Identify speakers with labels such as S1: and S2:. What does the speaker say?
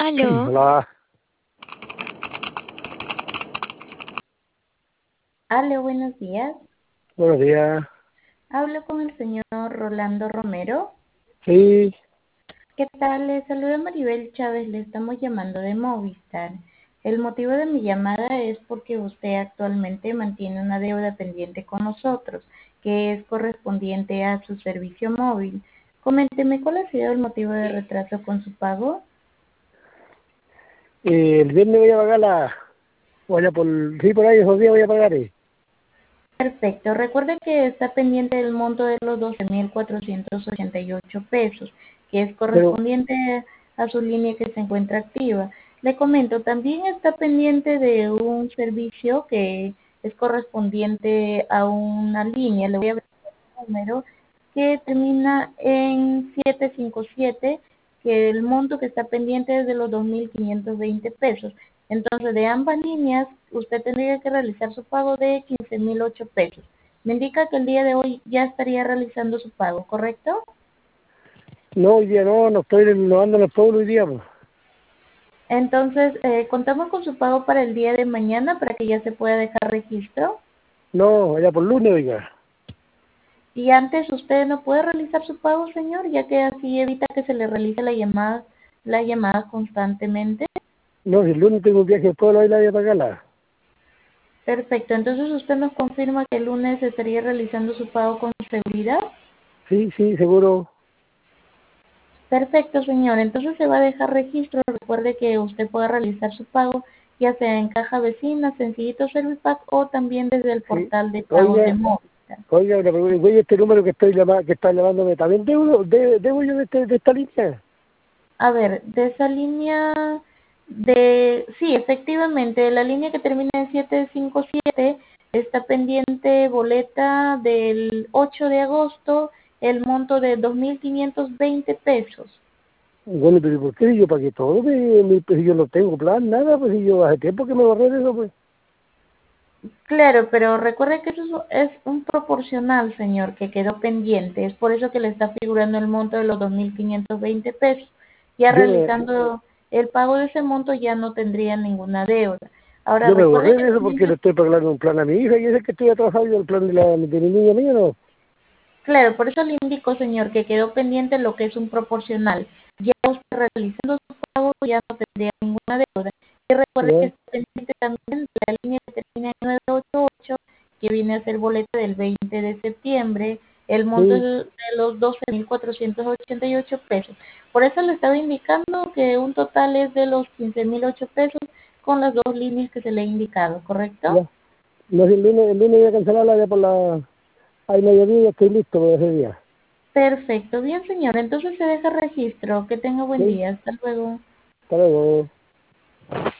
S1: Aló,
S2: Hola,
S3: Aló, buenos días.
S2: buenos días.
S3: Hablo con el señor Rolando Romero.
S2: Sí,
S3: ¿Qué tal? Le saluda Maribel Chávez, le estamos llamando de Movistar. El motivo de mi llamada es porque usted actualmente mantiene una deuda pendiente con nosotros, que es correspondiente a su servicio móvil. Coménteme, ¿cuál ha sido el motivo de retraso con su pago?
S2: el viernes voy a pagar sí, por ahí esos días voy a pagar.
S3: Perfecto. Recuerde que está pendiente el monto de los 12.488 pesos, que es
S2: Pero,
S3: correspondiente a su línea que se encuentra activa. Le comento, también está pendiente de un servicio que es correspondiente a una línea. Le voy a ver el número que termina en 757, que el monto que está pendiente es de los 2.520 pesos. Entonces, de ambas líneas, usted tendría que realizar su pago de 15.008 pesos. Me indica que el día de hoy ya estaría realizando su pago, ¿correcto?
S2: no, hoy día no ando en el pueblo hoy día, pues.
S3: Entonces, contamos con su pago para el día de mañana para que ya se pueda dejar registro.
S2: No, allá por lunes, oiga.
S3: Y antes usted no puede realizar su pago, señor, ya que así evita que se le realice la llamada constantemente.
S2: No, si el lunes tengo un viaje al pueblo, ahí la voy a pagarla.
S3: Perfecto, entonces usted nos confirma que el lunes estaría realizando su pago con seguridad.
S2: Sí, sí, seguro.
S3: Perfecto, señor. Entonces se va a dejar registro. Recuerde que usted puede realizar su pago ya sea en caja vecina, Sencillito Servipack o también desde el
S2: Sí.
S3: portal de pagos de
S2: Oiga,
S3: Movistar.
S2: oiga, una pregunta. Oye, este número que está llamándome, ¿también debo yo de esta línea?
S3: A ver, de esa línea sí, efectivamente, la línea que termina en 757 está pendiente boleta del 8 de agosto, el monto de 2.520 pesos.
S2: Bueno, pero ¿por qué yo pagué todo? Pues yo no tengo plan, nada, pues si yo hace tiempo que me borré de eso, pues.
S3: Claro, pero recuerde que eso es un proporcional, señor, que quedó pendiente. Es por eso que le está figurando el monto de los 2.520 pesos. Ya
S2: Yo me,
S3: realizando el pago de ese monto ya no tendría ninguna deuda. Ahora,
S2: Yo me
S3: recuerde
S2: borré
S3: que
S2: de eso porque
S3: también,
S2: le estoy pagando un plan a mi hija y ese que estoy trabajando yo el plan de mi niña mía, ¿no?
S3: claro, por eso le indico, señor, que quedó pendiente lo que es un proporcional. Ya usted realizando su pago ya no tendría ninguna deuda. Y recuerde que
S2: ¿Ya?
S3: está pendiente también de la línea que termina en 988, que viene a ser boleta del 20 de septiembre. El monto es
S2: Sí,
S3: de los 12.488 pesos. Por eso le estaba indicando que un total es de los 15.008 pesos con las dos líneas que se le ha indicado, ¿correcto?
S2: ya. No, si el lunes voy a cancelarla ya por Ay, mediodía ya estoy listo por ese día.
S3: Perfecto, bien señor, entonces se deja registro. Que tenga buen
S2: Sí,
S3: día. Hasta luego.
S2: hasta luego.